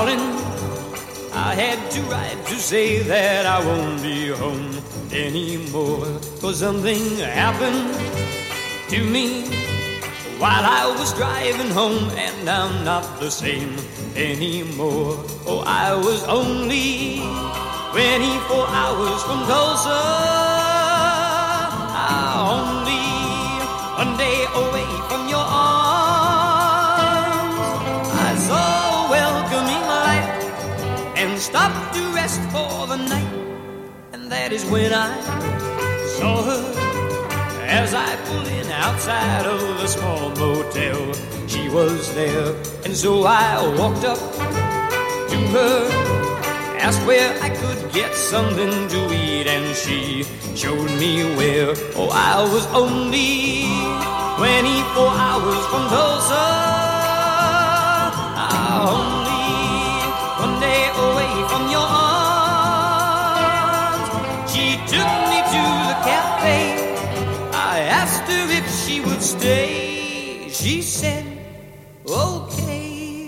darling, I had to write to say that I won't be home anymore. 'Cause something happened to me while I was driving home, and I'm not the same anymore. Oh, I was only 24 hours from Tulsa, only one day away from your arms. I saw a welcoming light and stopped to rest for the night, and that is when I saw her as I pulled in outside of the small motel. She was there, and so I walked up to her, asked where I could get something to eat, and she showed me where. Oh, I was only 24 hours from Tulsa, only one day away from your arms. She took me to the cafe. I asked her if she would stay. She said, okay.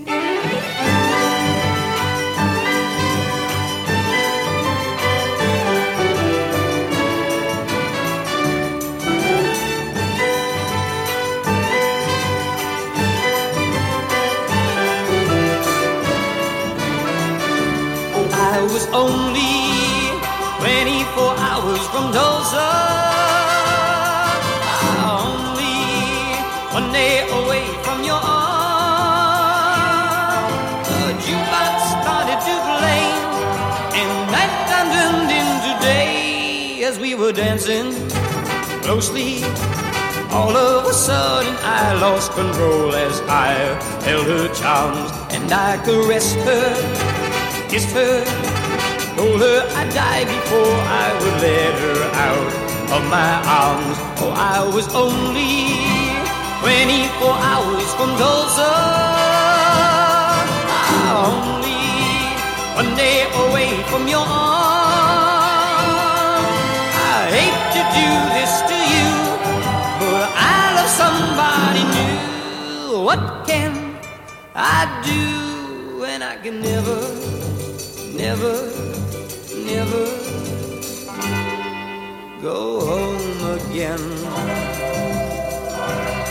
I was only 24 hours from Tulsa, only one day away from your arms. The jukebox started to play, and nighttime turned into day. As we were dancing closely, all of a sudden I lost control as I held her charms, and I caressed her, kissed her, told her I'd die before I would let her out of my arms. Oh, I was only 24 hours from Tulsa, only one day away from your arms. I hate to do this to you, but I love somebody new. What can I do when I can never go home again?